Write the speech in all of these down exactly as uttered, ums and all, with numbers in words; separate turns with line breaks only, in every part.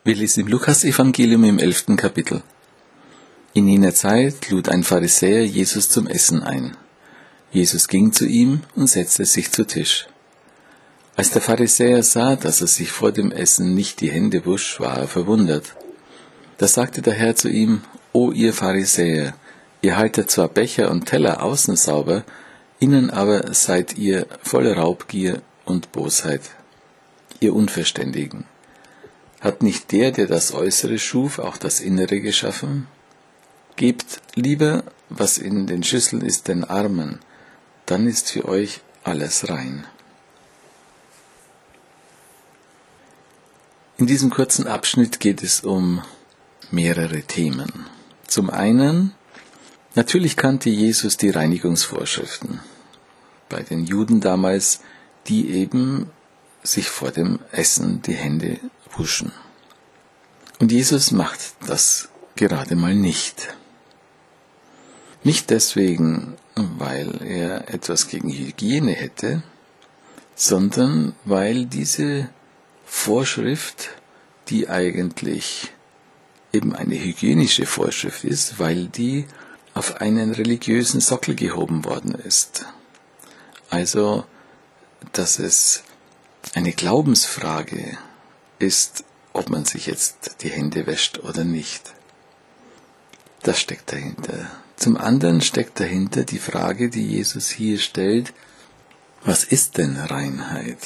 Wir lesen im Lukas-Evangelium im elften Kapitel. In jener Zeit lud ein Pharisäer Jesus zum Essen ein. Jesus ging zu ihm und setzte sich zu Tisch. Als der Pharisäer sah, dass er sich vor dem Essen nicht die Hände wusch, war er verwundert. Da sagte der Herr zu ihm: O ihr Pharisäer, ihr haltet zwar Becher und Teller außen sauber, innen aber seid ihr voll Raubgier und Bosheit. Ihr Unverständigen! Hat nicht der, der das Äußere schuf, auch das Innere geschaffen? Gebt lieber, was in den Schüsseln ist, den Armen, dann ist für euch alles rein. In diesem kurzen Abschnitt geht es um mehrere Themen. Zum einen, natürlich kannte Jesus die Reinigungsvorschriften bei den Juden damals, die eben sich vor dem Essen die Hände wuschen. Und Jesus macht das gerade mal nicht. Nicht deswegen, weil er etwas gegen Hygiene hätte, sondern weil diese Vorschrift, die eigentlich eben eine hygienische Vorschrift ist, weil die auf einen religiösen Sockel gehoben worden ist. Also, dass es eine Glaubensfrage ist, ob man sich jetzt die Hände wäscht oder nicht. Das steckt dahinter. Zum anderen steckt dahinter die Frage, die Jesus hier stellt: Was ist denn Reinheit?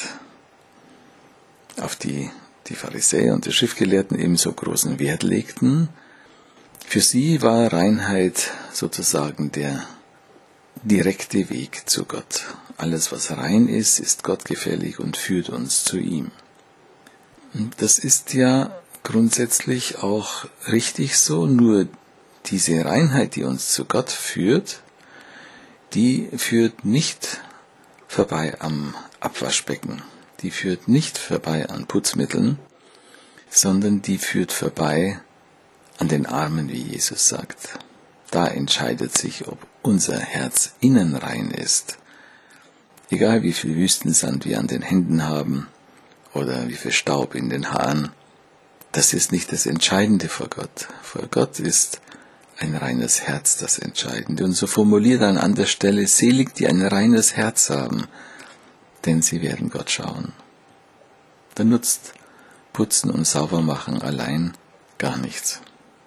Auf die die Pharisäer und die Schriftgelehrten ebenso großen Wert legten. Für sie war Reinheit sozusagen der direkte Weg zu Gott. Alles, was rein ist, ist gottgefällig und führt uns zu ihm. Und das ist ja grundsätzlich auch richtig so, nur diese Reinheit, die uns zu Gott führt, die führt nicht vorbei am Abwaschbecken, die führt nicht vorbei an Putzmitteln, sondern die führt vorbei an den Armen, wie Jesus sagt. Da entscheidet sich, ob unser Herz innen rein ist. Egal wie viel Wüstensand wir an den Händen haben oder wie viel Staub in den Haaren, das ist nicht das Entscheidende vor Gott. Vor Gott ist ein reines Herz das Entscheidende. Und so formuliert er an anderer Stelle: Selig, die ein reines Herz haben, denn sie werden Gott schauen. Da nutzt Putzen und Saubermachen allein gar nichts.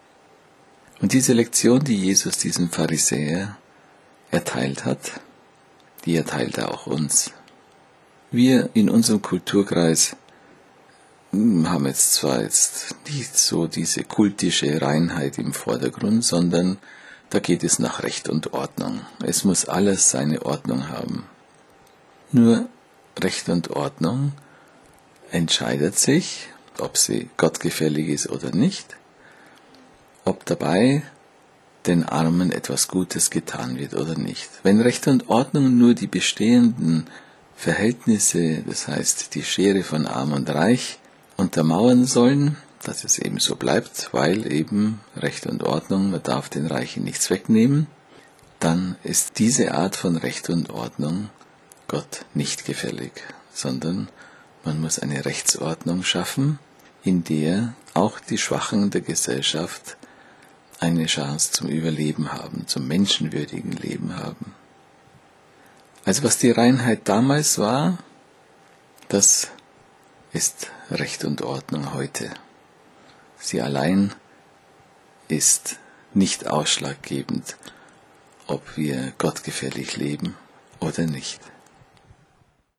Und diese Lektion, die Jesus diesem Pharisäer erteilt hat, die erteilt er auch uns. Wir in unserem Kulturkreis haben jetzt zwar jetzt nicht so diese kultische Reinheit im Vordergrund, sondern da geht es nach Recht und Ordnung. Es muss alles seine Ordnung haben. Nur Recht und Ordnung entscheidet sich, ob sie gottgefällig ist oder nicht, ob dabei den Armen etwas Gutes getan wird oder nicht. Wenn Recht und Ordnung nur die bestehenden Verhältnisse, das heißt die Schere von Arm und Reich, untermauern sollen, dass es eben so bleibt, weil eben Recht und Ordnung, man darf den Reichen nichts wegnehmen, dann ist diese Art von Recht und Ordnung Gott nicht gefällig, sondern man muss eine Rechtsordnung schaffen, in der auch die Schwachen der Gesellschaft eine Chance zum Überleben haben, zum menschenwürdigen Leben haben. Also was die Reinheit damals war, das ist Recht und Ordnung heute. Sie allein ist nicht ausschlaggebend, ob wir gottgefällig leben oder nicht.